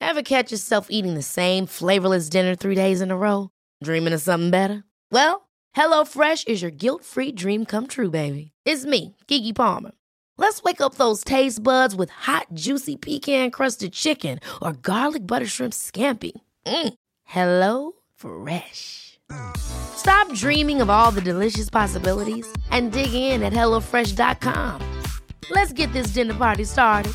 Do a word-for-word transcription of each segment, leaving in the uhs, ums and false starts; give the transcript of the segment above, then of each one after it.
Ever catch yourself eating the same flavorless dinner three days in a row? Dreaming of something better? Well, HelloFresh is your guilt-free dream come true, baby. It's me, Keke Palmer. Let's wake up those taste buds with hot, juicy pecan-crusted chicken or garlic butter shrimp scampi. Mm. Hello Fresh. Stop dreaming of all the delicious possibilities and dig in at hello fresh dot com. Let's get this dinner party started.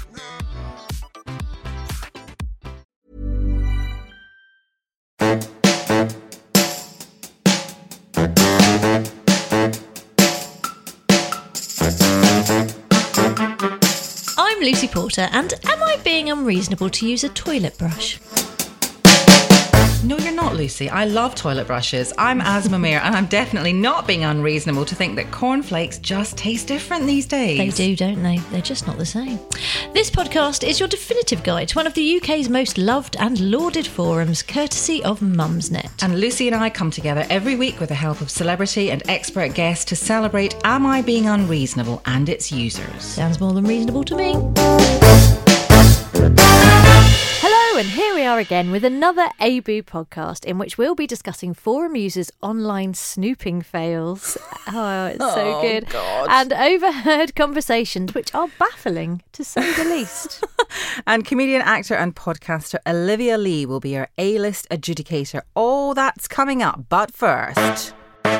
I'm Lucy Porter, and am I being unreasonable to use a toilet brush? No, you're not, Lucy. I love toilet brushes. I'm Asma Mir, and I'm definitely not being unreasonable to think that cornflakes just taste different these days. They do, don't they? They're just not the same. This podcast is your definitive guide to one of the U K's most loved and lauded forums, courtesy of Mumsnet. And Lucy and I come together every week with the help of celebrity and expert guests to celebrate Am I Being Unreasonable and its users. Sounds more than reasonable to me. Hello, and here we are again with another A B U podcast in which we'll be discussing forum users' online snooping fails. Oh, it's so Oh, good. God. And overheard conversations which are baffling, to say the least. And comedian, actor and podcaster Olivia Lee will be our A-list adjudicator. Oh, that's coming up. But first...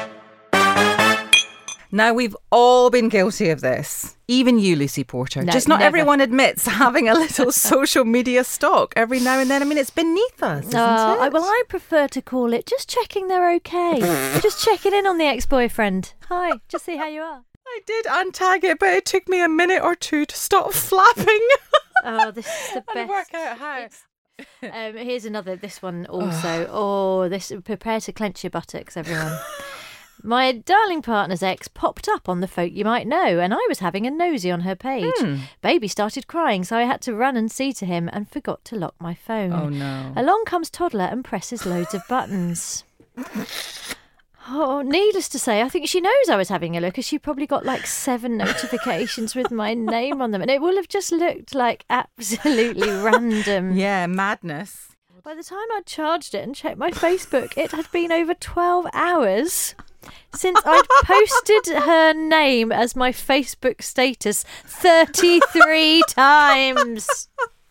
Now, we've all been guilty of this. Even you, Lucy Porter. No, Just not never. everyone admits having a little social media stalk every now and then. I mean, it's beneath us, isn't Uh, I, it? well, I prefer to call it just checking they're okay. Just checking in on the ex-boyfriend. Hi, just see how you are. I did untag it, but it took me a minute or two to stop flapping. Oh, this is the And best. work out how. Um, here's another, this one also. Oh, this, prepare to clench your buttocks, everyone. My darling partner's ex popped up on the folk you might know, and I was having a nosy on her page. Hmm. Baby started crying, so I had to run and see to him and forgot to lock my phone. Oh, no. Along comes toddler and presses loads of buttons. Oh, needless to say, I think she knows I was having a look, as she probably got like seven notifications with my name on them, and it will have just looked like absolutely random. Yeah, madness. By the time I'd charged it and checked my Facebook, it had been over twelve hours since I'd posted her name as my Facebook status thirty-three times.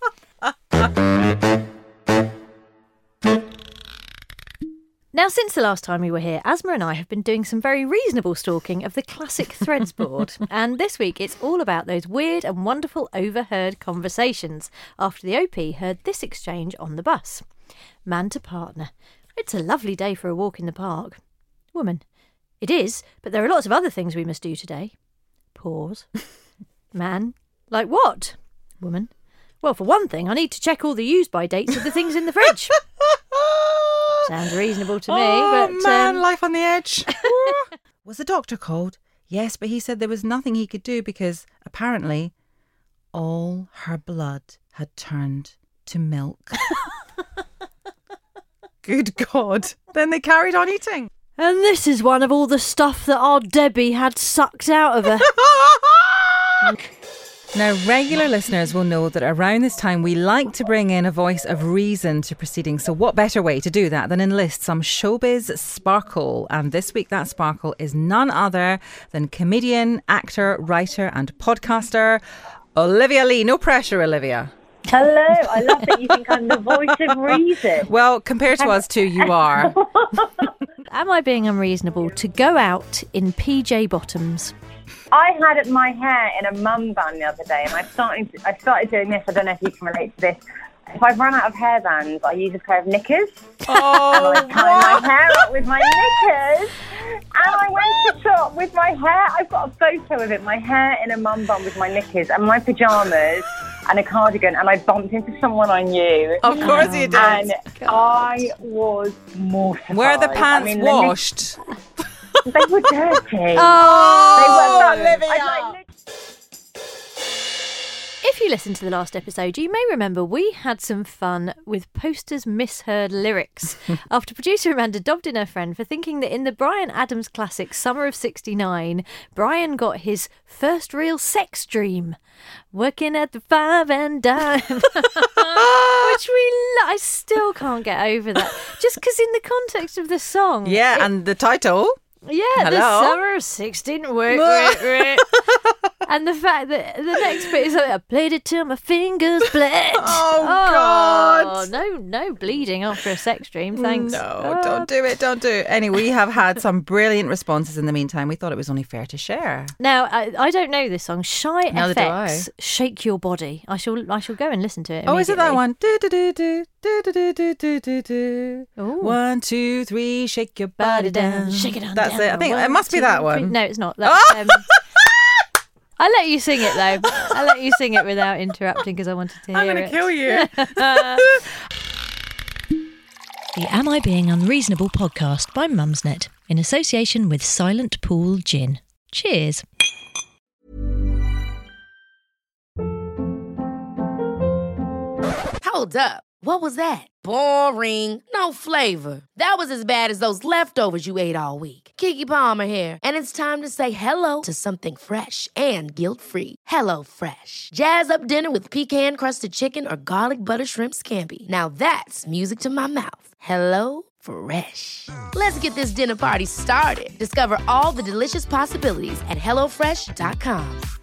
Now, since the last time we were here, Asma and I have been doing some very reasonable stalking of the classic Threads board. And this week, it's all about those weird and wonderful overheard conversations after the O P heard this exchange on the bus. Man to partner. It's a lovely day for a walk in the park. Woman. It is, but there are lots of other things we must do today. Pause. Man. Like what? Woman. Well, for one thing, I need to check all the use-by dates of the things in the fridge. Sounds reasonable to me, Oh, but... man, um, life on the edge. Was the doctor called? Yes, but he said there was nothing he could do because, apparently, all her blood had turned to milk. Good God. Then they carried on eating. And this is one of all the stuff that our Debbie had sucked out of her. Now, regular listeners will know that around this time we like to bring in a voice of reason to proceedings. So what better way to do that than enlist some showbiz sparkle? And this week that sparkle is none other than comedian, actor, writer and podcaster Olivia Lee. No pressure, Olivia. Hello, I love that you think I'm the voice of reason. Well, compared to us two, you are. Am I being unreasonable to go out in P J bottoms? I had my hair in a mum bun the other day, and I started, I started doing this. I don't know if you can relate to this. If I've run out of hairbands, I use a pair of knickers. Oh, and I tie my hair up with my knickers. And I went to shop with my hair. I've got a photo of it. My hair in a mum bun with my knickers and my pyjamas and a cardigan. And I bumped into someone I knew. Of course you did. And I was mortified. Were the pants I mean, washed? The, they were dirty. Oh, they were Olivia. I'd like, If you listened to the last episode, you may remember we had some fun with posters misheard lyrics after producer Amanda dobbed in her friend for thinking that in the Bryan Adams classic Summer of sixty-nine, Brian got his first real sex dream working at the Five and Dime, which we I still can't get over that. Just because in the context of the song. Yeah, it, and the title. Yeah, Hello? the summer of sixteen. Wait, wait, wait. And the fact that the next bit is like, I played it till my fingers bled. Oh, oh God. No, no bleeding after a sex dream, thanks. No, Oh. don't do it, don't do it. Anyway, we have had some brilliant responses in the meantime. We thought it was only fair to share. Now, I, I don't know this song. Shy Neither do F X, Shake Your Body. I shall I shall go and listen to it Oh, is it that immediately. one? Do, do, do, do, do, do, do, do, do, do. Ooh. One, two, three, shake your body down. Shake it on That's down. it. I think One, it must be two, that three. one. No, it's not. That's, um, I let you sing it though. I let you sing it without interrupting because I wanted to hear I'm going it. to kill you. The Am I Being Unreasonable podcast by Mumsnet in association with Silent Pool Gin. Cheers. Hold up. What was that? Boring. No flavor. That was as bad as those leftovers you ate all week. Keke Palmer here, and it's time to say hello to something fresh and guilt-free. Hello Fresh. Jazz up dinner with pecan-crusted chicken or garlic butter shrimp scampi. Now that's music to my mouth. Hello Fresh. Let's get this dinner party started. Discover all the delicious possibilities at hello fresh dot com.